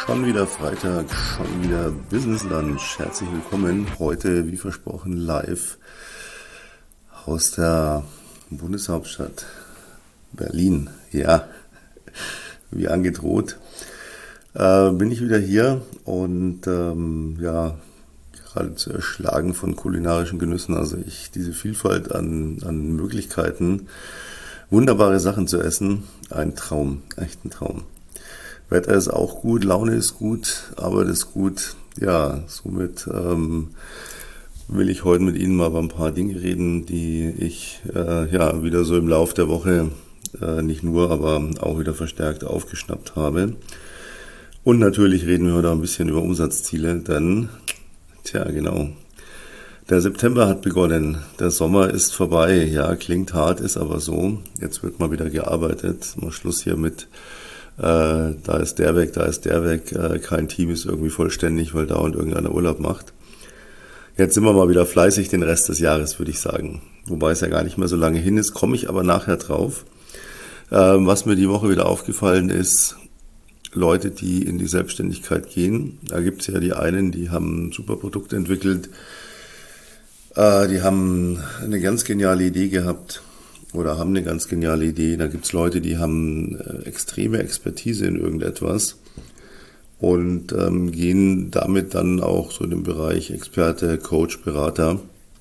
Schon wieder Freitag, schon wieder Business Lunch. Herzlich willkommen. Heute, wie versprochen, live aus der Bundeshauptstadt Berlin. Ja, wie angedroht, bin ich wieder hier und geradezu erschlagen von kulinarischen Genüssen. Also diese Vielfalt an Möglichkeiten, wunderbare Sachen zu essen, ein Traum, echt ein Traum. Wetter ist auch gut, Laune ist gut, Arbeit ist gut. Ja, somit will ich heute mit Ihnen mal über ein paar Dinge reden, die ich wieder so im Lauf der Woche nicht nur, aber auch wieder verstärkt aufgeschnappt habe. Und natürlich reden wir heute auch ein bisschen über Umsatzziele, denn, genau, der September hat begonnen, der Sommer ist vorbei. Ja, klingt hart, ist aber so. Jetzt wird mal wieder gearbeitet, mal Schluss hier mit da ist der weg, kein Team ist irgendwie vollständig, weil dauernd irgendeiner Urlaub macht. Jetzt sind wir mal wieder fleißig den Rest des Jahres, würde ich sagen. Wobei es ja gar nicht mehr so lange hin ist, komme ich aber nachher drauf. Was mir die Woche wieder aufgefallen ist, Leute, die in die Selbstständigkeit gehen, da gibt es ja die einen, die haben ein super Produkt entwickelt, die haben eine ganz geniale Idee gehabt, oder haben eine ganz geniale Idee. Da gibt es Leute, die haben extreme Expertise in irgendetwas und gehen damit dann auch so in den Bereich Experte, Coach, Berater.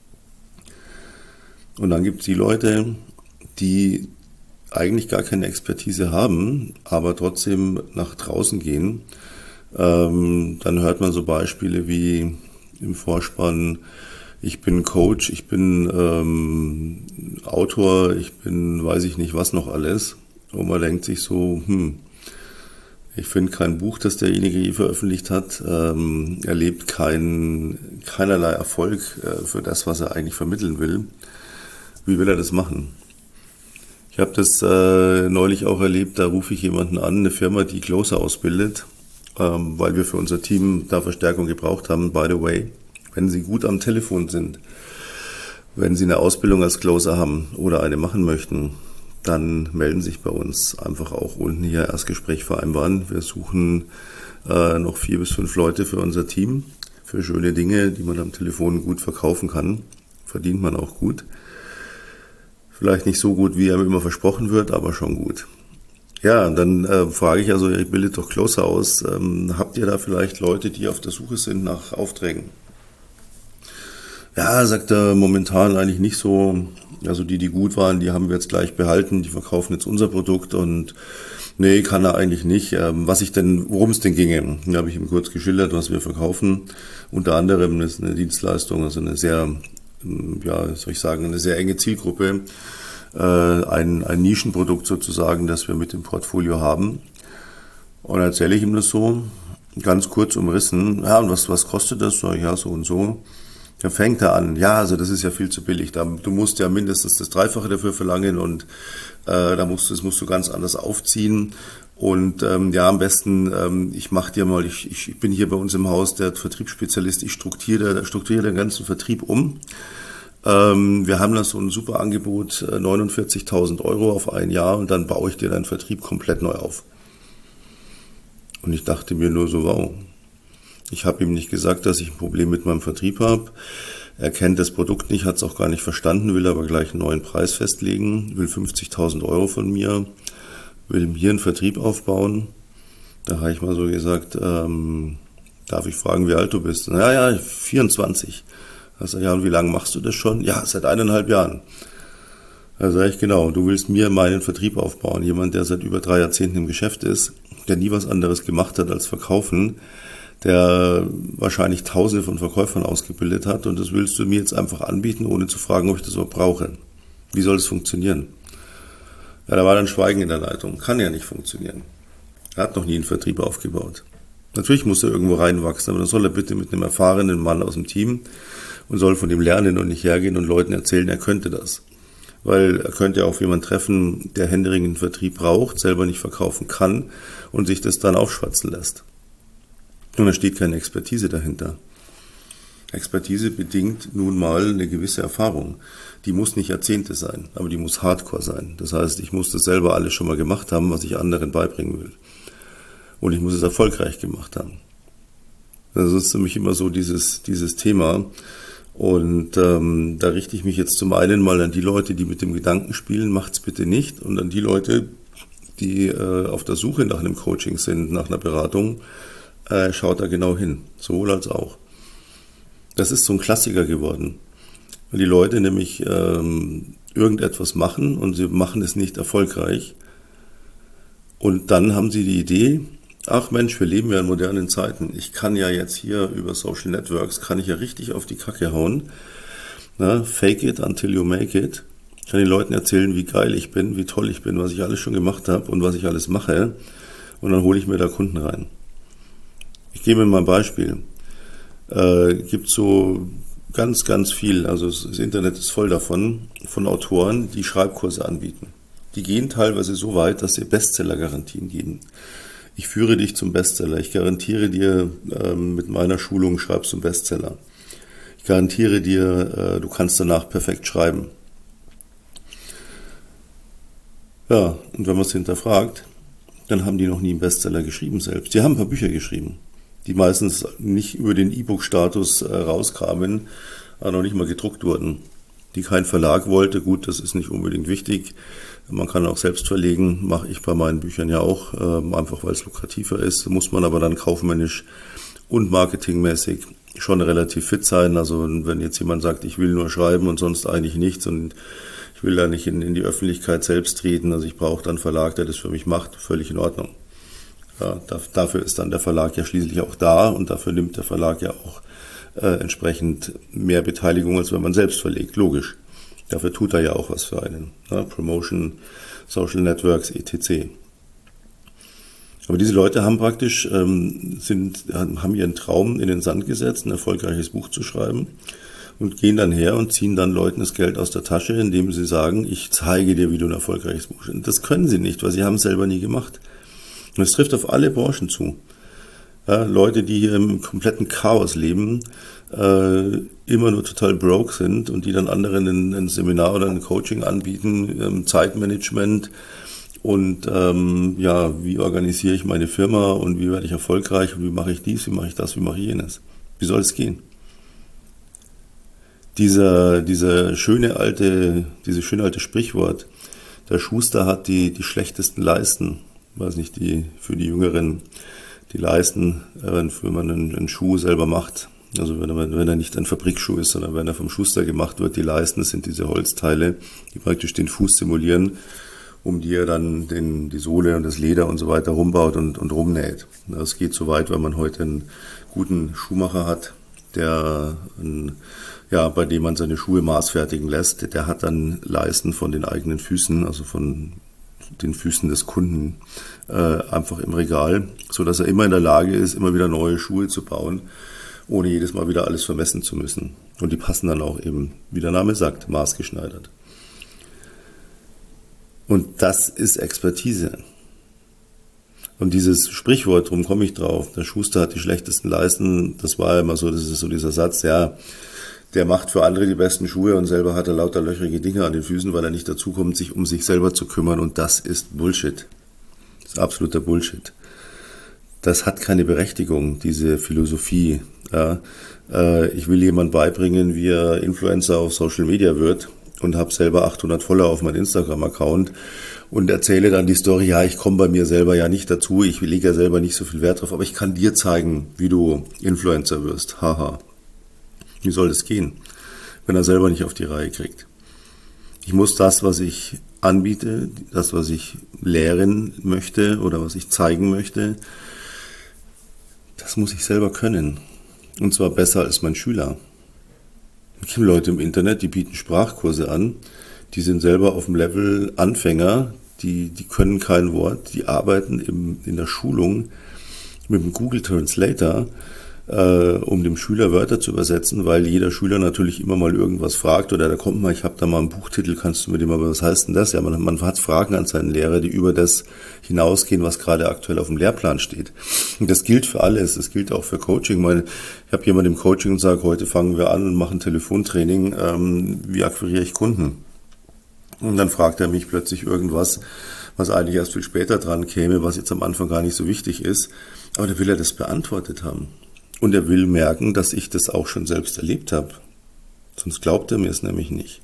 Und dann gibt es die Leute, die eigentlich gar keine Expertise haben, aber trotzdem nach draußen gehen. Dann hört man so Beispiele wie im Vorspann: Ich bin Coach, ich bin Autor, ich bin weiß ich nicht was noch alles. Und man denkt sich so, ich finde kein Buch, das derjenige je veröffentlicht hat, erlebt keinerlei Erfolg für das, was er eigentlich vermitteln will. Wie will er das machen? Ich habe das neulich auch erlebt, da rufe ich jemanden an, eine Firma, die Closer ausbildet, weil wir für unser Team da Verstärkung gebraucht haben, by the way. Wenn Sie gut am Telefon sind, wenn Sie eine Ausbildung als Closer haben oder eine machen möchten, dann melden Sie sich bei uns. Einfach auch unten hier Erstgespräch vereinbaren. Wir suchen noch 4 bis 5 Leute für unser Team, für schöne Dinge, die man am Telefon gut verkaufen kann. Verdient man auch gut. Vielleicht nicht so gut, wie einem immer versprochen wird, aber schon gut. Ja, dann frage ich also, ihr bildet doch Closer aus. Habt ihr da vielleicht Leute, die auf der Suche sind nach Aufträgen? Ja, sagt er, momentan eigentlich nicht so. Also die gut waren, die haben wir jetzt gleich behalten, die verkaufen jetzt unser Produkt und nee, kann er eigentlich nicht. Worum es denn ginge, da habe ich ihm kurz geschildert, was wir verkaufen. Unter anderem ist eine Dienstleistung, also eine sehr, eine sehr enge Zielgruppe, ein Nischenprodukt sozusagen, das wir mit dem Portfolio haben. Und dann erzähle ich ihm das so, ganz kurz umrissen. Ja, und was kostet das? Sag ich, ja, so und so. Dann fängt er an, ja, also das ist ja viel zu billig, du musst ja mindestens das Dreifache dafür verlangen und das musst du ganz anders aufziehen und am besten, ich mache dir mal, ich bin hier bei uns im Haus der Vertriebsspezialist, ich strukturiere den ganzen Vertrieb um. Wir haben da so ein super Angebot, 49.000 € auf ein Jahr und dann baue ich dir deinen Vertrieb komplett neu auf. Und ich dachte mir nur so, wow. Ich habe ihm nicht gesagt, dass ich ein Problem mit meinem Vertrieb habe. Er kennt das Produkt nicht, hat es auch gar nicht verstanden, will aber gleich einen neuen Preis festlegen, will 50.000 € von mir, will mir einen Vertrieb aufbauen. Da habe ich mal so gesagt, darf ich fragen, wie alt du bist? Ja, 24. Da sage ich, ja, und wie lange machst du das schon? Ja, seit 1,5 Jahren. Da sage ich, genau, du willst mir meinen Vertrieb aufbauen. Jemand, der seit über 3 Jahrzehnten im Geschäft ist, der nie was anderes gemacht hat als verkaufen, der wahrscheinlich Tausende von Verkäufern ausgebildet hat und das willst du mir jetzt einfach anbieten, ohne zu fragen, ob ich das überhaupt brauche. Wie soll es funktionieren? Ja, da war dann Schweigen in der Leitung. Kann ja nicht funktionieren. Er hat noch nie einen Vertrieb aufgebaut. Natürlich muss er irgendwo reinwachsen, aber dann soll er bitte mit einem erfahrenen Mann aus dem Team und soll von ihm lernen und nicht hergehen und Leuten erzählen, er könnte das. Weil er könnte ja auch jemanden treffen, der händeringend einen Vertrieb braucht, selber nicht verkaufen kann und sich das dann aufschwatzen lässt. Und da steht keine Expertise dahinter. Expertise bedingt nun mal eine gewisse Erfahrung. Die muss nicht Jahrzehnte sein, aber die muss Hardcore sein. Das heißt, ich muss das selber alles schon mal gemacht haben, was ich anderen beibringen will. und ich muss es erfolgreich gemacht haben. Das ist für mich immer so dieses Thema. Und da richte ich mich jetzt zum einen mal an die Leute, die mit dem Gedanken spielen, macht's bitte nicht, und an die Leute, die auf der Suche nach einem Coaching sind, nach einer Beratung, schaut da genau hin, sowohl als auch. Das ist so ein Klassiker geworden, weil die Leute nämlich irgendetwas machen und sie machen es nicht erfolgreich. Und dann haben sie die Idee, ach Mensch, wir leben ja in modernen Zeiten. Ich kann ja jetzt hier über Social Networks, kann ich ja richtig auf die Kacke hauen. Na, fake it until you make it. Ich kann den Leuten erzählen, wie geil ich bin, wie toll ich bin, was ich alles schon gemacht habe und was ich alles mache. Und dann hole ich mir da Kunden rein. Ich gebe mal ein Beispiel. Gibt so ganz, ganz viel, also das Internet ist voll davon, von Autoren, die Schreibkurse anbieten. Die gehen teilweise so weit, dass sie Bestseller-Garantien geben. Ich führe dich zum Bestseller. Ich garantiere dir, mit meiner Schulung schreibst du einen Bestseller. Ich garantiere dir, du kannst danach perfekt schreiben. Ja, und wenn man es hinterfragt, dann haben die noch nie einen Bestseller geschrieben selbst. Die haben ein paar Bücher geschrieben, die meistens nicht über den E-Book-Status rauskamen, aber noch nicht mal gedruckt wurden. Die kein Verlag wollte, gut, das ist nicht unbedingt wichtig. Man kann auch selbst verlegen, mache ich bei meinen Büchern ja auch, einfach weil es lukrativer ist. Muss man aber dann kaufmännisch und marketingmäßig schon relativ fit sein. Also wenn jetzt jemand sagt, ich will nur schreiben und sonst eigentlich nichts und ich will da nicht in die Öffentlichkeit selbst treten, also ich brauche dann einen Verlag, der das für mich macht, völlig in Ordnung. Ja, dafür ist dann der Verlag ja schließlich auch da und dafür nimmt der Verlag ja auch entsprechend mehr Beteiligung, als wenn man selbst verlegt, logisch. Dafür tut er ja auch was für einen. Ne? Promotion, Social Networks, etc. Aber diese Leute haben praktisch, haben ihren Traum in den Sand gesetzt, ein erfolgreiches Buch zu schreiben und gehen dann her und ziehen dann Leuten das Geld aus der Tasche, indem sie sagen, ich zeige dir, wie du ein erfolgreiches Buch schreibst. Das können sie nicht, weil sie haben es selber nie gemacht. Und es trifft auf alle Branchen zu. Ja, Leute, die hier im kompletten Chaos leben, immer nur total broke sind und die dann anderen ein Seminar oder ein Coaching anbieten, Zeitmanagement und wie organisiere ich meine Firma und wie werde ich erfolgreich und wie mache ich dies, wie mache ich das, wie mache ich jenes. Wie soll es gehen? Dieses schöne alte Sprichwort, der Schuster hat die schlechtesten Leisten, weiß nicht, für die Jüngeren, die Leisten, wenn man einen Schuh selber macht. Also wenn er nicht ein Fabrikschuh ist, sondern wenn er vom Schuster gemacht wird, die Leisten, das sind diese Holzteile, die praktisch den Fuß simulieren, um die er dann die Sohle und das Leder und so weiter rumbaut und rumnäht. Das geht so weit, weil man heute einen guten Schuhmacher hat, bei dem man seine Schuhe maßfertigen lässt. Der hat dann Leisten von den eigenen Füßen, also von den Füßen des Kunden, einfach im Regal, so dass er immer in der Lage ist, immer wieder neue Schuhe zu bauen, ohne jedes Mal wieder alles vermessen zu müssen. Und die passen dann auch eben, wie der Name sagt, maßgeschneidert. Und das ist Expertise. Und dieses Sprichwort, drum komme ich drauf, der Schuster hat die schlechtesten Leisten, das war immer so, das ist so dieser Satz, ja, der macht für andere die besten Schuhe und selber hat er lauter löchrige Dinge an den Füßen, weil er nicht dazu kommt, sich um sich selber zu kümmern, und das ist Bullshit. Das ist absoluter Bullshit. Das hat keine Berechtigung, diese Philosophie. Ja, ich will jemand beibringen, wie er Influencer auf Social Media wird und habe selber 800 Follower auf meinem Instagram-Account und erzähle dann die Story, ja, ich komme bei mir selber ja nicht dazu, ich lege ja selber nicht so viel Wert drauf, aber ich kann dir zeigen, wie du Influencer wirst. Haha. Wie soll das gehen, wenn er selber nicht auf die Reihe kriegt? Ich muss das, was ich anbiete, das, was ich lehren möchte oder was ich zeigen möchte, das muss ich selber können. Und zwar besser als mein Schüler. Es gibt Leute im Internet, die bieten Sprachkurse an, die sind selber auf dem Level Anfänger, die können kein Wort, die arbeiten in der Schulung mit dem Google Translator, um dem Schüler Wörter zu übersetzen, weil jeder Schüler natürlich immer mal irgendwas fragt oder da kommt mal, ich habe da mal einen Buchtitel, kannst du mit dem aber, was heißt denn das? Ja, man hat Fragen an seinen Lehrer, die über das hinausgehen, was gerade aktuell auf dem Lehrplan steht. Und das gilt für alles, das gilt auch für Coaching. Ich habe jemand im Coaching und sage, heute fangen wir an und machen Telefontraining, wie akquiriere ich Kunden? Und dann fragt er mich plötzlich irgendwas, was eigentlich erst viel später dran käme, was jetzt am Anfang gar nicht so wichtig ist. Aber da will er das beantwortet haben. Und er will merken, dass ich das auch schon selbst erlebt habe. Sonst glaubt er mir es nämlich nicht.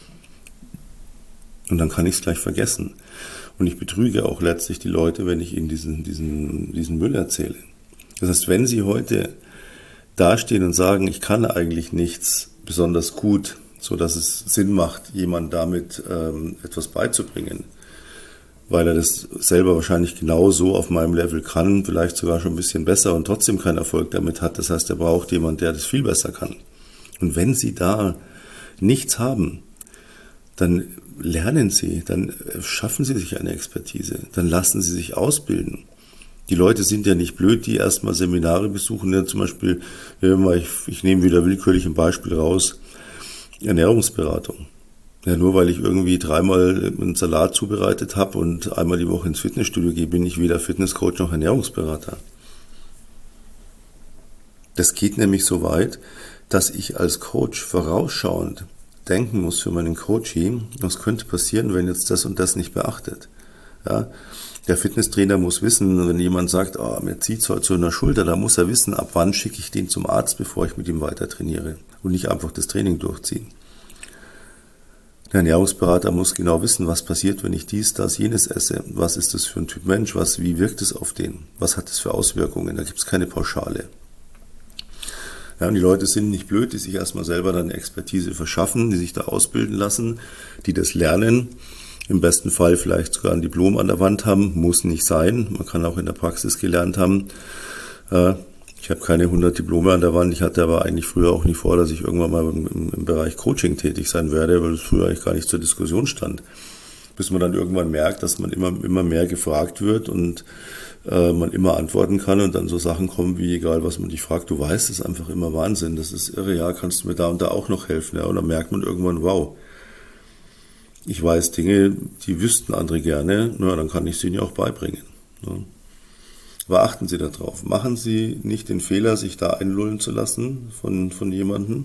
Und dann kann ich es gleich vergessen. Und ich betrüge auch letztlich die Leute, wenn ich ihnen diesen Müll erzähle. Das heißt, wenn sie heute dastehen und sagen, ich kann eigentlich nichts besonders gut, so dass es Sinn macht, jemand damit etwas beizubringen, weil er das selber wahrscheinlich genauso auf meinem Level kann, vielleicht sogar schon ein bisschen besser und trotzdem keinen Erfolg damit hat. Das heißt, er braucht jemanden, der das viel besser kann. Und wenn Sie da nichts haben, dann lernen Sie, dann schaffen Sie sich eine Expertise, dann lassen Sie sich ausbilden. Die Leute sind ja nicht blöd, die erstmal Seminare besuchen. Ja, zum Beispiel, ich nehme wieder willkürlich ein Beispiel raus, Ernährungsberatung. Ja, nur weil ich irgendwie 3-mal einen Salat zubereitet habe und einmal die Woche ins Fitnessstudio gehe, bin ich weder Fitnesscoach noch Ernährungsberater. Das geht nämlich so weit, dass ich als Coach vorausschauend denken muss für meinen Coachee, was könnte passieren, wenn jetzt das und das nicht beachtet. Ja, der Fitnesstrainer muss wissen, wenn jemand sagt, mir zieht es heute so in der Schulter, da muss er wissen, ab wann schicke ich den zum Arzt, bevor ich mit ihm weiter trainiere und nicht einfach das Training durchziehen. Der Ernährungsberater muss genau wissen, was passiert, wenn ich dies, das, jenes esse. Was ist das für ein Typ Mensch? Wie wirkt es auf den? Was hat es für Auswirkungen? Da gibt es keine Pauschale. Ja, und die Leute sind nicht blöd, die sich erstmal selber dann Expertise verschaffen, die sich da ausbilden lassen, die das lernen. Im besten Fall vielleicht sogar ein Diplom an der Wand haben, muss nicht sein. Man kann auch in der Praxis gelernt haben. Ich habe keine 100 Diplome an der Wand. Ich hatte aber eigentlich früher auch nie vor, dass ich irgendwann mal im Bereich Coaching tätig sein werde, weil das früher eigentlich gar nicht zur Diskussion stand. Bis man dann irgendwann merkt, dass man immer mehr gefragt wird und man immer antworten kann und dann so Sachen kommen wie, egal was man dich fragt, du weißt, das ist einfach immer Wahnsinn. Das ist irre, ja, kannst du mir da und da auch noch helfen? Ja, und dann merkt man irgendwann, wow, ich weiß Dinge, die wüssten andere gerne, na, dann kann ich sie ihnen auch beibringen. Ja. Aber achten Sie darauf. Machen Sie nicht den Fehler, sich da einlullen zu lassen von jemandem.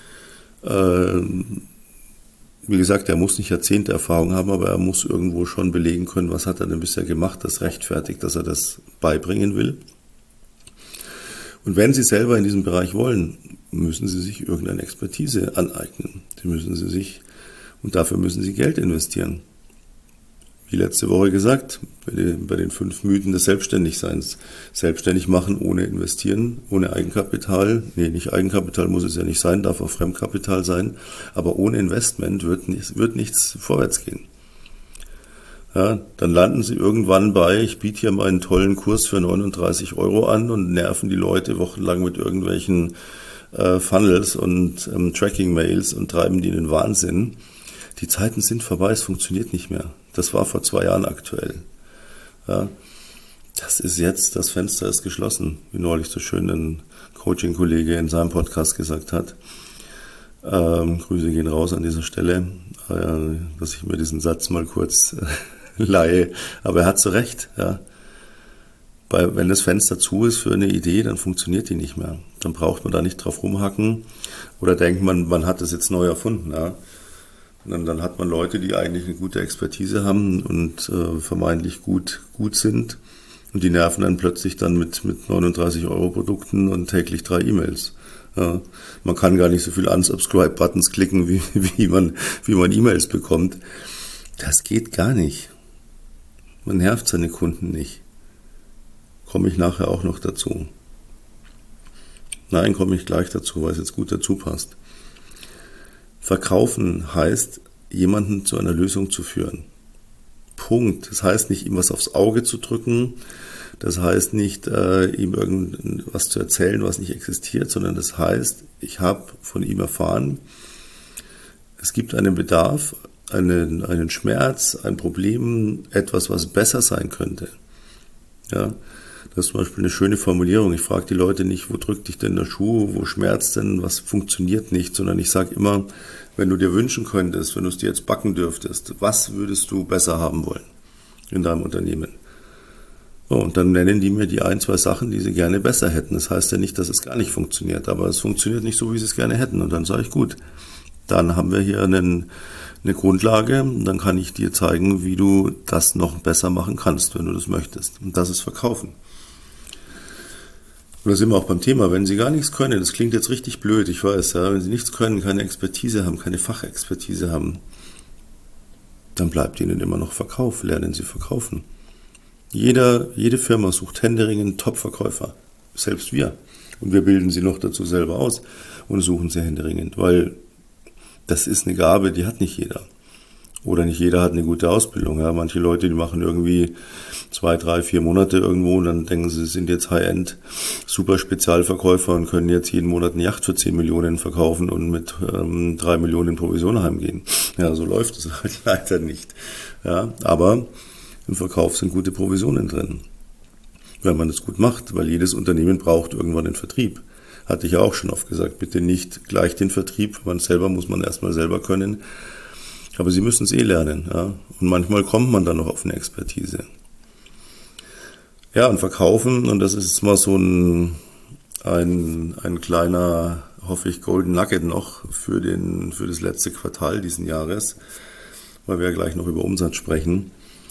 Wie gesagt, er muss nicht Jahrzehnte Erfahrung haben, aber er muss irgendwo schon belegen können, was hat er denn bisher gemacht, das rechtfertigt, dass er das beibringen will. Und wenn Sie selber in diesem Bereich wollen, müssen Sie sich irgendeine Expertise aneignen. Und dafür müssen Sie Geld investieren. Wie letzte Woche gesagt, bei den 5 Mythen des Selbstständigseins. Selbstständig machen ohne investieren, ohne Eigenkapital. Nee, nicht Eigenkapital muss es ja nicht sein, darf auch Fremdkapital sein. Aber ohne Investment wird nichts vorwärts gehen. Ja, dann landen Sie irgendwann ich biete hier mal einen tollen Kurs für 39 € an und nerven die Leute wochenlang mit irgendwelchen Funnels und Tracking-Mails und treiben die in den Wahnsinn. Die Zeiten sind vorbei, es funktioniert nicht mehr. Das war vor 2 Jahren aktuell. Ja, das ist jetzt, das Fenster ist geschlossen, wie neulich so schön ein Coaching-Kollege in seinem Podcast gesagt hat. Grüße gehen raus an dieser Stelle, dass ich mir diesen Satz mal kurz leihe. Aber er hat so recht. Ja. Wenn das Fenster zu ist für eine Idee, dann funktioniert die nicht mehr. Dann braucht man da nicht drauf rumhacken oder denkt man hat das jetzt neu erfunden. Ja. Und dann hat man Leute, die eigentlich eine gute Expertise haben und vermeintlich gut sind. Und die nerven dann plötzlich dann mit 39 € Produkten und täglich 3 E-Mails. Ja, man kann gar nicht so viel Unsubscribe-Buttons klicken, wie man E-Mails bekommt. Das geht gar nicht. Man nervt seine Kunden nicht. Komme ich nachher auch noch dazu. Nein, komme ich gleich dazu, weil es jetzt gut dazu passt. Verkaufen heißt, jemanden zu einer Lösung zu führen. Punkt. Das heißt nicht, ihm was aufs Auge zu drücken. Das heißt nicht, ihm irgendwas zu erzählen, was nicht existiert, sondern das heißt, ich habe von ihm erfahren, es gibt einen Bedarf, einen Schmerz, ein Problem, etwas, was besser sein könnte. Ja, das ist zum Beispiel eine schöne Formulierung. Ich frage die Leute nicht, wo drückt dich denn der Schuh, wo schmerzt denn, was funktioniert nicht, sondern ich sage immer, wenn du dir wünschen könntest, wenn du es dir jetzt backen dürftest, was würdest du besser haben wollen in deinem Unternehmen? So, und dann nennen die mir die 1, 2 Sachen, die sie gerne besser hätten. Das heißt ja nicht, dass es gar nicht funktioniert, aber es funktioniert nicht so, wie sie es gerne hätten. Und dann sage ich, gut, dann haben wir hier einen eine Grundlage, dann kann ich dir zeigen, wie du das noch besser machen kannst, wenn du das möchtest. Und das ist Verkaufen. Und da sind wir auch beim Thema, wenn Sie gar nichts können, das klingt jetzt richtig blöd, ich weiß, ja, wenn Sie nichts können, keine Expertise haben, keine Fachexpertise haben, dann bleibt Ihnen immer noch Verkauf, lernen Sie verkaufen. Jede Firma sucht händeringend Top-Verkäufer, selbst wir. Und wir bilden sie noch dazu selber aus und suchen sie händeringend, weil das ist eine Gabe, die hat nicht jeder. Oder nicht jeder hat eine gute Ausbildung. Ja. Manche Leute, die machen irgendwie 2, 3, 4 Monate irgendwo und dann denken sie sind jetzt High-End, super Spezialverkäufer und können jetzt jeden Monat eine Yacht für 10 Millionen verkaufen und mit 3 Millionen Provision heimgehen. Ja, so läuft es halt leider nicht. Ja, aber im Verkauf sind gute Provisionen drin, wenn man das gut macht, weil jedes Unternehmen braucht irgendwann den Vertrieb. Hatte ich ja auch schon oft gesagt, bitte nicht gleich den Vertrieb, man selber muss man erstmal selber können. Aber Sie müssen es lernen. Ja? Und manchmal kommt man dann noch auf eine Expertise. Ja, und verkaufen, und das ist jetzt mal so ein kleiner, hoffe ich, Golden Nugget noch für das letzte Quartal diesen Jahres, weil wir ja gleich noch über Umsatz sprechen.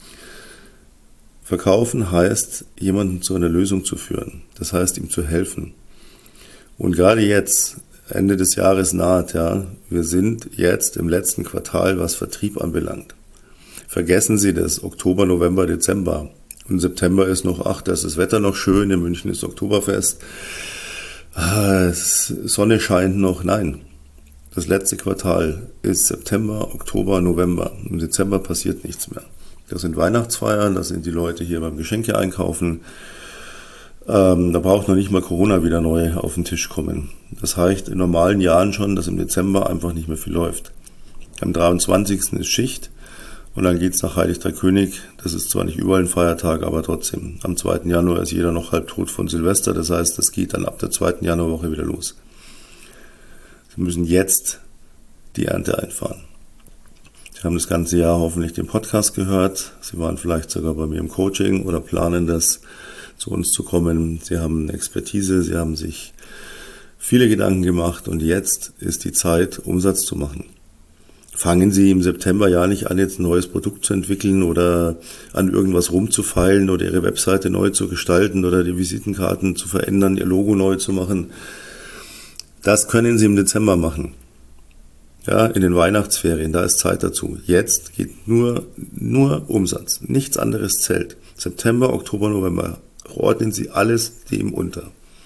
Verkaufen heißt, jemanden zu einer Lösung zu führen. Das heißt, ihm zu helfen. Und gerade jetzt, Ende des Jahres naht, ja, wir sind jetzt im letzten Quartal, was Vertrieb anbelangt. Vergessen Sie das, Oktober, November, Dezember. Und September ist noch, da ist das Wetter noch schön, in München ist Oktoberfest. Sonne scheint noch, nein. Das letzte Quartal ist September, Oktober, November. Im Dezember passiert nichts mehr. Das sind Weihnachtsfeiern, das sind die Leute hier beim Geschenke einkaufen. Da braucht noch nicht mal Corona wieder neu auf den Tisch kommen. Das heißt in normalen Jahren schon, dass im Dezember einfach nicht mehr viel läuft. Am 23. ist Schicht und dann geht's nach Heilig Drei König. Das ist zwar nicht überall ein Feiertag, aber trotzdem. Am 2. Januar ist jeder noch halbtot von Silvester. Das heißt, das geht dann ab der 2. Januarwoche wieder los. Sie müssen jetzt die Ernte einfahren. Sie haben das ganze Jahr hoffentlich den Podcast gehört. Sie waren vielleicht sogar bei mir im Coaching oder planen das, zu uns zu kommen. Sie haben Expertise, Sie haben sich viele Gedanken gemacht und jetzt ist die Zeit, Umsatz zu machen. Fangen Sie im September ja nicht an, jetzt ein neues Produkt zu entwickeln oder an irgendwas rumzufeilen oder Ihre Webseite neu zu gestalten oder die Visitenkarten zu verändern, Ihr Logo neu zu machen. Das können Sie im Dezember machen. Ja, in den Weihnachtsferien, da ist Zeit dazu. Jetzt geht nur Umsatz, nichts anderes zählt. September, Oktober, November. Ordnen Sie alles dem unter.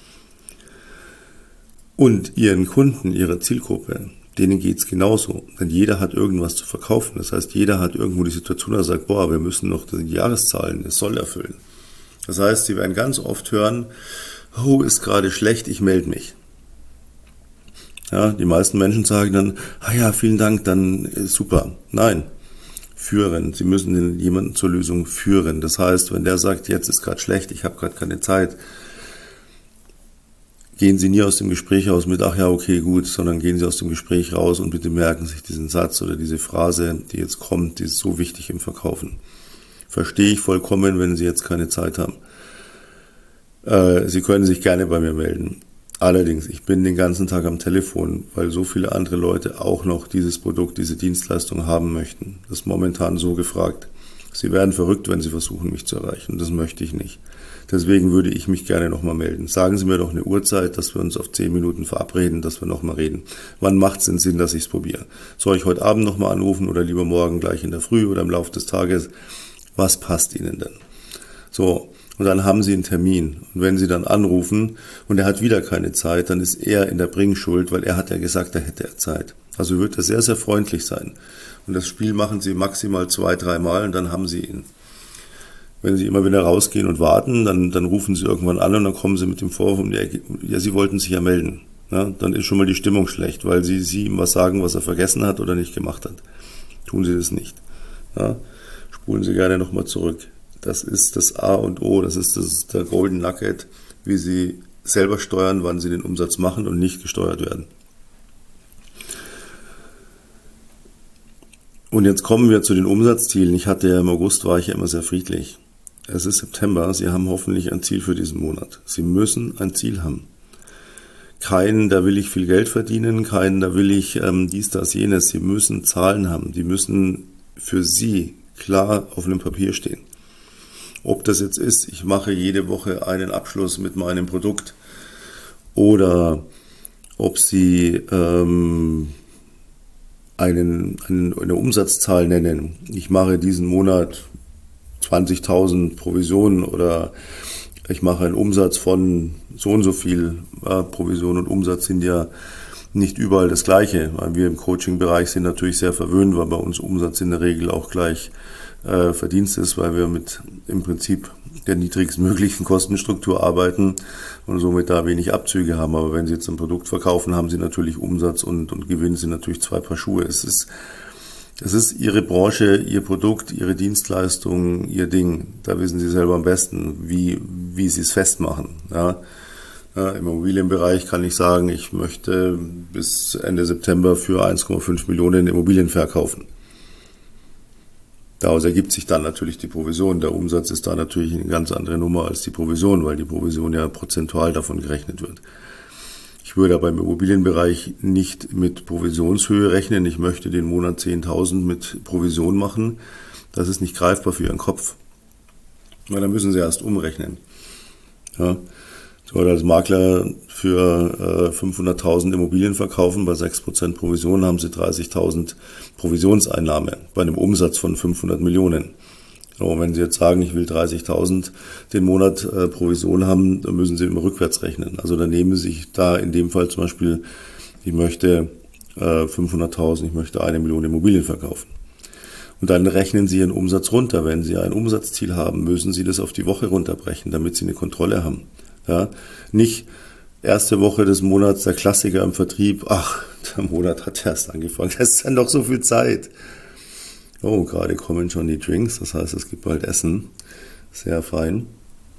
Und Ihren Kunden, Ihrer Zielgruppe, denen geht's genauso. Denn jeder hat irgendwas zu verkaufen. Das heißt, jeder hat irgendwo die Situation, dass er sagt, wir müssen noch die Jahreszahlen, das soll erfüllen. Das heißt, Sie werden ganz oft hören, ist gerade schlecht, ich melde mich. Ja, die meisten Menschen sagen dann, vielen Dank, dann super. Nein. Führen. Sie müssen jemanden zur Lösung führen. Das heißt, wenn der sagt, jetzt ist gerade schlecht, ich habe gerade keine Zeit, gehen Sie nie aus dem Gespräch raus mit, okay, gut, sondern gehen Sie aus dem Gespräch raus und bitte merken sich diesen Satz oder diese Phrase, die jetzt kommt, die ist so wichtig im Verkaufen. Verstehe ich vollkommen, wenn Sie jetzt keine Zeit haben. Sie können sich gerne bei mir melden. Allerdings, ich bin den ganzen Tag am Telefon, weil so viele andere Leute auch noch dieses Produkt, diese Dienstleistung haben möchten. Das ist momentan so gefragt. Sie werden verrückt, wenn Sie versuchen, mich zu erreichen. Das möchte ich nicht. Deswegen würde ich mich gerne nochmal melden. Sagen Sie mir doch eine Uhrzeit, dass wir uns auf 10 Minuten verabreden, dass wir nochmal reden. Wann macht es denn Sinn, dass ich es probiere? Soll ich heute Abend nochmal anrufen oder lieber morgen gleich in der Früh oder im Laufe des Tages? Was passt Ihnen denn? So. Und dann haben Sie einen Termin. Und wenn Sie dann anrufen und er hat wieder keine Zeit, dann ist er in der Bringschuld, weil er hat ja gesagt, er hätte Zeit. Also wird er sehr, sehr freundlich sein. Und das Spiel machen Sie maximal 2, 3 Mal und dann haben Sie ihn. Wenn Sie immer wieder rausgehen und warten, dann rufen Sie irgendwann an und dann kommen Sie mit dem Vorwurf um die Ecke, ja, Sie wollten sich ja melden. Ja, dann ist schon mal die Stimmung schlecht, weil Sie ihm was sagen, was er vergessen hat oder nicht gemacht hat. Tun Sie das nicht. Ja, spulen Sie gerne nochmal zurück. Das ist das A und O, das ist der Golden Nugget, wie Sie selber steuern, wann Sie den Umsatz machen und nicht gesteuert werden. Und jetzt kommen wir zu den Umsatzzielen. Ich hatte ja im August, war ich ja immer sehr friedlich. Es ist September, Sie haben hoffentlich ein Ziel für diesen Monat. Sie müssen ein Ziel haben. Keinen, da will ich viel Geld verdienen, keinen, da will ich dies, das, jenes. Sie müssen Zahlen haben, die müssen für Sie klar auf einem Papier stehen. Ob das jetzt ist, ich mache jede Woche einen Abschluss mit meinem Produkt oder ob Sie eine Umsatzzahl nennen. Ich mache diesen Monat 20.000 Provisionen oder ich mache einen Umsatz von so und so viel. Provision und Umsatz sind ja nicht überall das Gleiche. Weil wir im Coaching-Bereich sind natürlich sehr verwöhnt, weil bei uns Umsatz in der Regel auch gleich Verdienst ist, weil wir mit im Prinzip der niedrigstmöglichen Kostenstruktur arbeiten und somit da wenig Abzüge haben. Aber wenn Sie jetzt ein Produkt verkaufen, haben Sie natürlich Umsatz und Gewinn sind natürlich zwei Paar Schuhe. Es ist Ihre Branche, Ihr Produkt, Ihre Dienstleistung, Ihr Ding. Da wissen Sie selber am besten, wie Sie es festmachen. Ja. Im Immobilienbereich kann ich sagen, ich möchte bis Ende September für 1,5 Millionen Immobilien verkaufen. Daraus ergibt sich dann natürlich die Provision. Der Umsatz ist da natürlich eine ganz andere Nummer als die Provision, weil die Provision ja prozentual davon gerechnet wird. Ich würde aber im Immobilienbereich nicht mit Provisionshöhe rechnen. Ich möchte den Monat 10.000 mit Provision machen. Das ist nicht greifbar für Ihren Kopf. Weil dann müssen Sie erst umrechnen. Ja. So, als Makler für 500.000 Immobilien verkaufen, bei 6% Provision haben Sie 30.000 Provisionseinnahme bei einem Umsatz von 500 Millionen. So, wenn Sie jetzt sagen, ich will 30.000 den Monat Provision haben, dann müssen Sie immer rückwärts rechnen. Also dann nehmen Sie sich da in dem Fall zum Beispiel, ich möchte 500.000, ich möchte 1 Million Immobilien verkaufen. Und dann rechnen Sie Ihren Umsatz runter. Wenn Sie ein Umsatzziel haben, müssen Sie das auf die Woche runterbrechen, damit Sie eine Kontrolle haben. Ja, nicht erste Woche des Monats der Klassiker im Vertrieb, ach, der Monat hat erst angefangen, das ist ja noch so viel Zeit. Oh, gerade kommen schon die Drinks, das heißt, es gibt bald Essen, sehr fein.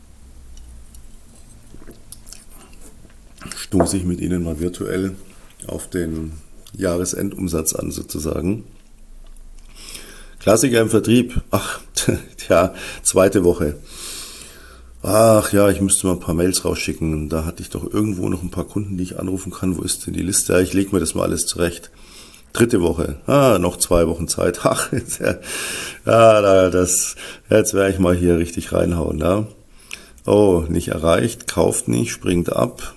Stoße ich mit Ihnen mal virtuell auf den Jahresendumsatz an sozusagen. Klassiker im Vertrieb, ach, ja, zweite Woche. Ach ja, ich müsste mal ein paar Mails rausschicken. Da hatte ich doch irgendwo noch ein paar Kunden, die ich anrufen kann. Wo ist denn die Liste? Ja, ich lege mir das mal alles zurecht. Dritte Woche. Noch 2 Wochen Zeit. Ach, jetzt werde ich mal hier richtig reinhauen. Ja. Oh, nicht erreicht, kauft nicht, springt ab.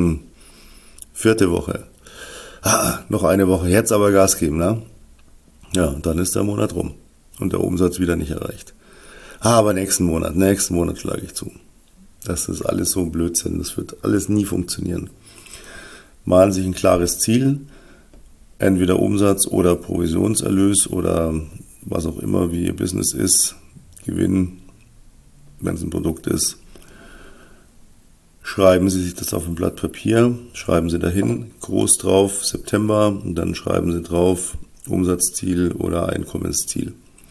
4. Woche. Noch eine Woche. Jetzt aber Gas geben. Ne? Ja, und dann ist der Monat rum. Und der Umsatz wieder nicht erreicht. Aber nächsten Monat schlage ich zu. Das ist alles so ein Blödsinn. Das wird alles nie funktionieren. Malen sich ein klares Ziel. Entweder Umsatz oder Provisionserlös oder was auch immer, wie Ihr Business ist. Gewinn, wenn es ein Produkt ist. Schreiben Sie sich das auf ein Blatt Papier. Schreiben Sie dahin, groß drauf, September. Und dann schreiben Sie drauf, Umsatzziel oder Einkommensziel.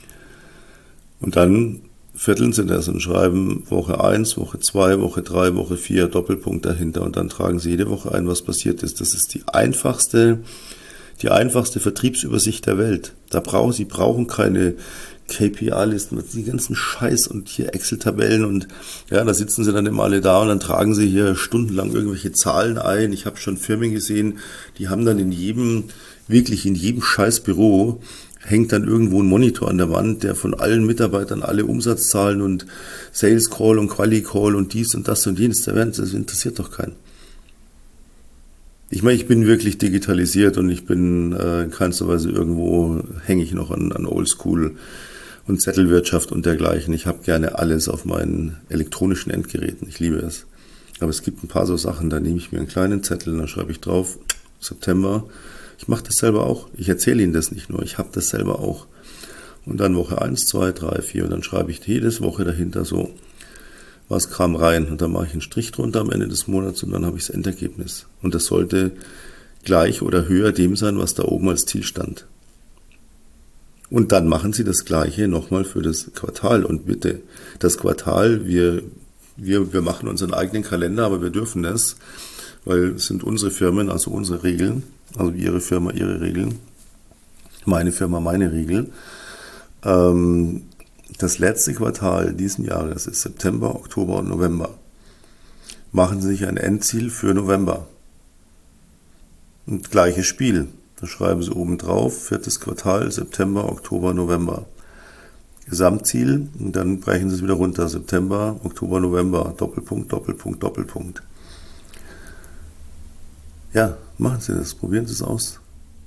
Und dann vierteln Sie das und schreiben Woche 1, Woche 2, Woche 3, Woche 4, Doppelpunkt dahinter und dann tragen Sie jede Woche ein, was passiert ist. Das ist die einfachste Vertriebsübersicht der Welt. Sie brauchen keine KPI-Listen, die ganzen Scheiß und hier Excel-Tabellen und ja, da sitzen Sie dann immer alle da und dann tragen Sie hier stundenlang irgendwelche Zahlen ein. Ich habe schon Firmen gesehen, die haben dann in jedem Scheißbüro hängt dann irgendwo ein Monitor an der Wand, der von allen Mitarbeitern alle Umsatzzahlen und Sales Call und Quali Call und dies und das und jenes, das interessiert doch keinen. Ich meine, ich bin wirklich digitalisiert und ich bin in keinster Weise irgendwo, hänge ich noch an Oldschool und Zettelwirtschaft und dergleichen. Ich habe gerne alles auf meinen elektronischen Endgeräten, ich liebe es. Aber es gibt ein paar so Sachen, da nehme ich mir einen kleinen Zettel, da schreibe ich drauf, September. Ich mache das selber auch. Ich erzähle Ihnen das nicht nur, ich habe das selber auch. Und dann Woche 1, 2, 3, 4 und dann schreibe ich jede Woche dahinter so, was kam rein. Und dann mache ich einen Strich drunter am Ende des Monats und dann habe ich das Endergebnis. Und das sollte gleich oder höher dem sein, was da oben als Ziel stand. Und dann machen Sie das Gleiche nochmal für das Quartal. Und bitte, das Quartal, wir machen unseren eigenen Kalender, aber wir dürfen das, weil es sind unsere Firmen, also unsere Regeln. Also Ihre Firma, Ihre Regeln, meine Firma, meine Regel. Das letzte Quartal diesen Jahres ist September, Oktober und November. Machen Sie sich ein Endziel für November. Und gleiches Spiel. Da schreiben Sie oben drauf, 4. Quartal, September, Oktober, November. Gesamtziel und dann brechen Sie es wieder runter. September, Oktober, November, Doppelpunkt, Doppelpunkt, Doppelpunkt. Ja, machen Sie das, probieren Sie es aus.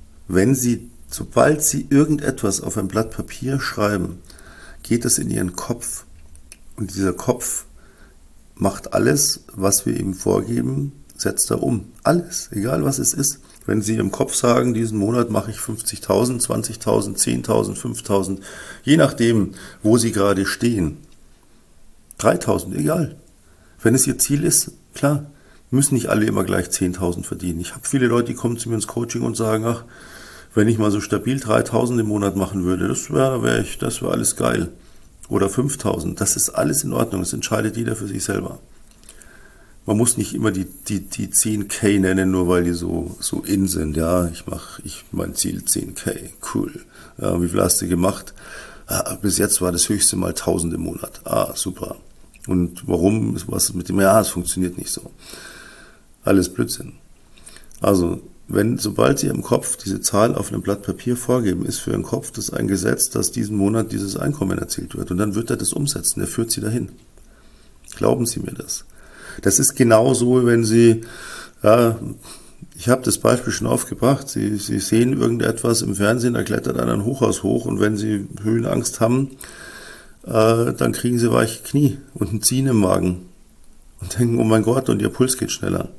Sobald Sie irgendetwas auf ein Blatt Papier schreiben, geht es in Ihren Kopf. Und dieser Kopf macht alles, was wir ihm vorgeben, setzt er um. Alles, egal was es ist. Wenn Sie im Kopf sagen, diesen Monat mache ich 50.000, 20.000, 10.000, 5.000, je nachdem, wo Sie gerade stehen. 3.000, egal. Wenn es Ihr Ziel ist, klar, müssen nicht alle immer gleich 10.000 verdienen. Ich habe viele Leute, die kommen zu mir ins Coaching und sagen, ach, wenn ich mal so stabil 3.000 im Monat machen würde, das wäre alles geil. Oder 5.000, das ist alles in Ordnung, das entscheidet jeder für sich selber. Man muss nicht immer die 10K nennen, nur weil die so in sind. Ja, mein Ziel 10K, cool. Ja, wie viel hast du gemacht? Bis jetzt war das höchste mal 1.000 im Monat. Super. Und warum? Was mit dem? Ja, es funktioniert nicht so. Alles Blödsinn. Also, sobald Sie im Kopf diese Zahl auf einem Blatt Papier vorgeben, ist für Ihren Kopf das ein Gesetz, dass diesen Monat dieses Einkommen erzielt wird. Und dann wird er das umsetzen, er führt Sie dahin. Glauben Sie mir das. Das ist genauso, wenn Sie, ich habe das Beispiel schon aufgebracht, Sie sehen irgendetwas im Fernsehen, da klettert einer ein Hochhaus hoch und wenn Sie Höhenangst haben, dann kriegen Sie weiche Knie und ein Ziehen im Magen und denken, oh mein Gott, und Ihr Puls geht schneller.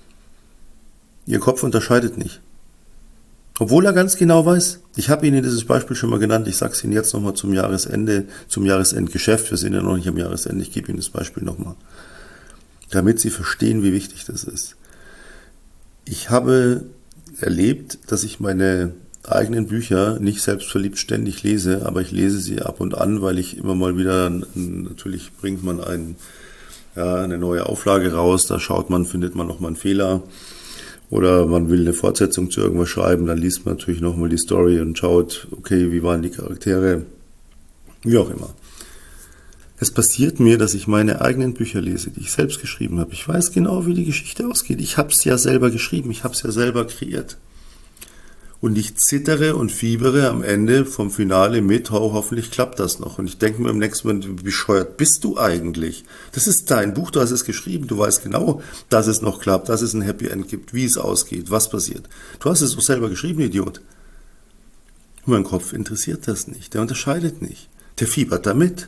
Ihr Kopf unterscheidet nicht. Obwohl er ganz genau weiß, ich habe Ihnen dieses Beispiel schon mal genannt, ich sage es Ihnen jetzt nochmal zum Jahresende, zum Jahresendgeschäft, wir sind ja noch nicht am Jahresende, ich gebe Ihnen das Beispiel nochmal, damit Sie verstehen, wie wichtig das ist. Ich habe erlebt, dass ich meine eigenen Bücher nicht selbstverliebt ständig lese, aber ich lese sie ab und an, weil ich immer mal wieder, natürlich bringt man eine neue Auflage raus, da findet man nochmal einen Fehler. Oder man will eine Fortsetzung zu irgendwas schreiben, dann liest man natürlich nochmal die Story und schaut, okay, wie waren die Charaktere, wie auch immer. Es passiert mir, dass ich meine eigenen Bücher lese, die ich selbst geschrieben habe. Ich weiß genau, wie die Geschichte ausgeht. Ich habe es ja selber geschrieben, ich habe es ja selber kreiert. Und ich zittere und fiebere am Ende vom Finale mit, hoffentlich klappt das noch. Und ich denke mir im nächsten Moment, wie bescheuert bist du eigentlich? Das ist dein Buch, du hast es geschrieben, du weißt genau, dass es noch klappt, dass es ein Happy End gibt, wie es ausgeht, was passiert. Du hast es doch selber geschrieben, Idiot. Und mein Kopf interessiert das nicht, der unterscheidet nicht, der fiebert damit.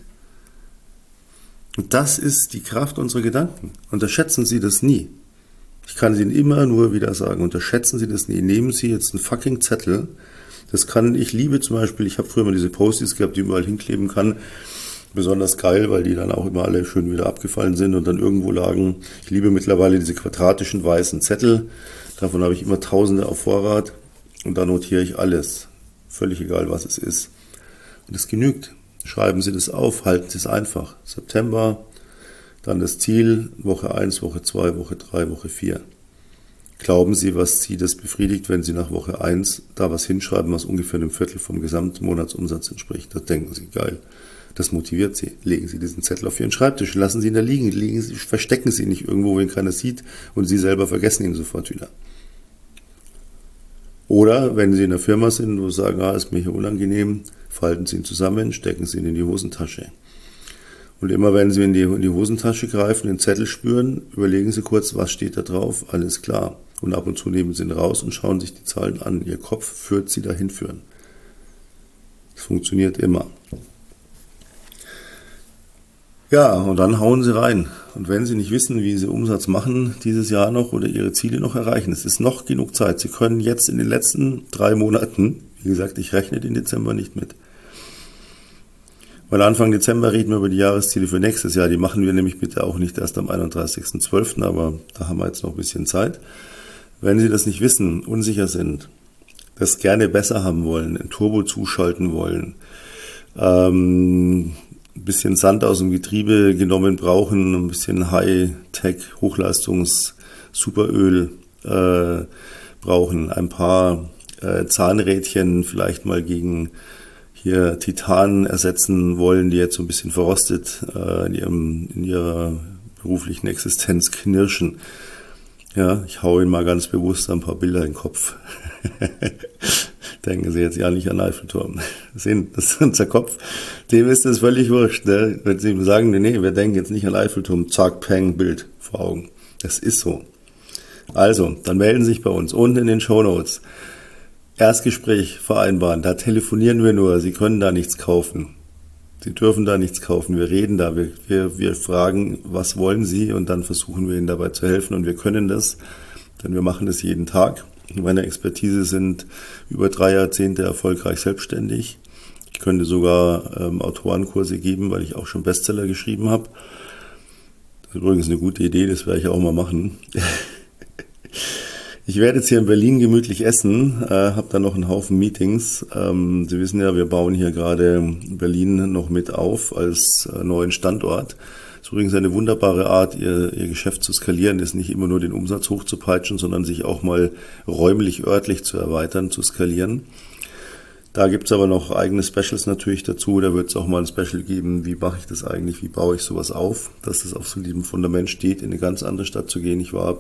Und das ist die Kraft unserer Gedanken. Unterschätzen Sie das nie. Ich kann es Ihnen immer nur wieder sagen, unterschätzen Sie das nie. Nehmen Sie jetzt einen fucking Zettel. Ich liebe zum Beispiel, ich habe früher mal diese Post-its gehabt, die überall hinkleben kann. Besonders geil, weil die dann auch immer alle schön wieder abgefallen sind und dann irgendwo lagen. Ich liebe mittlerweile diese quadratischen weißen Zettel. Davon habe ich immer Tausende auf Vorrat. Und da notiere ich alles. Völlig egal, was es ist. Und es genügt. Schreiben Sie das auf, halten Sie es einfach. September, dann das Ziel, Woche 1, Woche 2, Woche 3, Woche 4. Glauben Sie, was Sie das befriedigt, wenn Sie nach Woche 1 da was hinschreiben, was ungefähr einem Viertel vom Gesamtmonatsumsatz entspricht? Da denken Sie, geil, das motiviert Sie. Legen Sie diesen Zettel auf Ihren Schreibtisch, lassen Sie ihn da liegen, verstecken Sie ihn nicht irgendwo, wo ihn keiner sieht und Sie selber vergessen ihn sofort wieder. Oder wenn Sie in einer Firma sind, wo Sie sagen, ist mir hier unangenehm, falten Sie ihn zusammen, stecken Sie ihn in die Hosentasche. Und immer wenn Sie in die Hosentasche greifen, den Zettel spüren, überlegen Sie kurz, was steht da drauf, alles klar. Und ab und zu nehmen Sie ihn raus und schauen sich die Zahlen an. Ihr Kopf führt Sie dahin führen. Das funktioniert immer. Ja, und dann hauen Sie rein. Und wenn Sie nicht wissen, wie Sie Umsatz machen dieses Jahr noch oder Ihre Ziele noch erreichen, es ist noch genug Zeit. Sie können jetzt in den letzten 3 Monaten, wie gesagt, ich rechne den Dezember nicht mit, weil Anfang Dezember reden wir über die Jahresziele für nächstes Jahr. Die machen wir nämlich bitte auch nicht erst am 31.12., aber da haben wir jetzt noch ein bisschen Zeit. Wenn Sie das nicht wissen, unsicher sind, das gerne besser haben wollen, ein Turbo zuschalten wollen, ein bisschen Sand aus dem Getriebe genommen brauchen, ein bisschen High-Tech, Hochleistungs-Superöl brauchen, ein paar Zahnrädchen vielleicht mal gegen hier Titan ersetzen wollen, die jetzt so ein bisschen verrostet in ihrer beruflichen Existenz knirschen. Ja, ich hau Ihnen mal ganz bewusst ein paar Bilder in den Kopf. Denken Sie jetzt ja nicht an Eiffelturm. Sehen, das ist unser Kopf. Dem ist das völlig wurscht. Ne? Wenn Sie ihm sagen, nee, wir denken jetzt nicht an Eiffelturm, zack, peng, Bild vor Augen. Das ist so. Also, dann melden Sie sich bei uns unten in den Shownotes. Erstgespräch vereinbaren, da telefonieren wir nur, Sie können da nichts kaufen. Sie dürfen da nichts kaufen, wir reden da, wir fragen, was wollen Sie, und dann versuchen wir Ihnen dabei zu helfen, und wir können das, denn wir machen das jeden Tag. In meiner Expertise sind über 3 Jahrzehnte erfolgreich selbstständig. Ich könnte sogar Autorenkurse geben, weil ich auch schon Bestseller geschrieben habe. Das ist übrigens eine gute Idee, das werde ich auch mal machen. Ich werde jetzt hier in Berlin gemütlich essen, habe dann noch einen Haufen Meetings. Sie wissen ja, wir bauen hier gerade Berlin noch mit auf als neuen Standort. Das ist übrigens eine wunderbare Art, ihr Geschäft zu skalieren, ist nicht immer nur den Umsatz hochzupeitschen, sondern sich auch mal räumlich, örtlich zu erweitern, zu skalieren. Da gibt's aber noch eigene Specials natürlich dazu. Da wird es auch mal ein Special geben, wie mache ich das eigentlich, wie baue ich sowas auf, dass das auf solidem Fundament steht, in eine ganz andere Stadt zu gehen. Ich war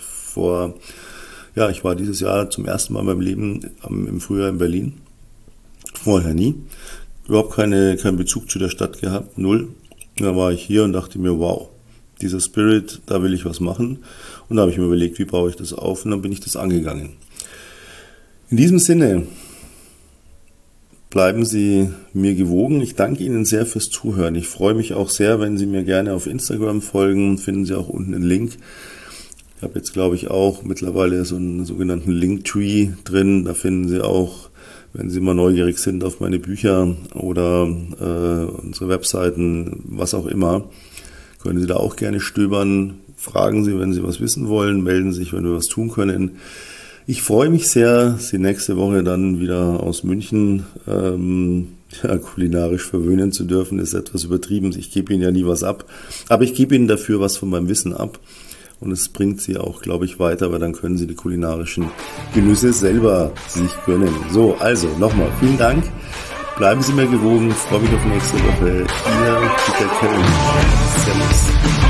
dieses Jahr zum ersten Mal in meinem Leben im Frühjahr in Berlin. Vorher nie. Überhaupt keinen Bezug zu der Stadt gehabt, null. Da war ich hier und dachte mir, wow, dieser Spirit, da will ich was machen. Und da habe ich mir überlegt, wie baue ich das auf, und dann bin ich das angegangen. In diesem Sinne, bleiben Sie mir gewogen. Ich danke Ihnen sehr fürs Zuhören. Ich freue mich auch sehr, wenn Sie mir gerne auf Instagram folgen. Finden Sie auch unten einen Link. Ich habe jetzt, glaube ich, auch mittlerweile so einen sogenannten Linktree drin. Da finden Sie auch, wenn Sie mal neugierig sind auf meine Bücher oder unsere Webseiten, was auch immer, können Sie da auch gerne stöbern. Fragen Sie, wenn Sie was wissen wollen. Melden Sie sich, wenn wir was tun können. Ich freue mich sehr, Sie nächste Woche dann wieder aus München kulinarisch verwöhnen zu dürfen. Das ist etwas übertrieben. Ich gebe Ihnen ja nie was ab. Aber ich gebe Ihnen dafür was von meinem Wissen ab. Und es bringt Sie auch, glaube ich, weiter, weil dann können Sie die kulinarischen Genüsse selber sich gönnen. So, also nochmal vielen Dank. Bleiben Sie mir gewogen. Ich freue mich auf nächste Woche. Ihr Peter Kelly. Servus.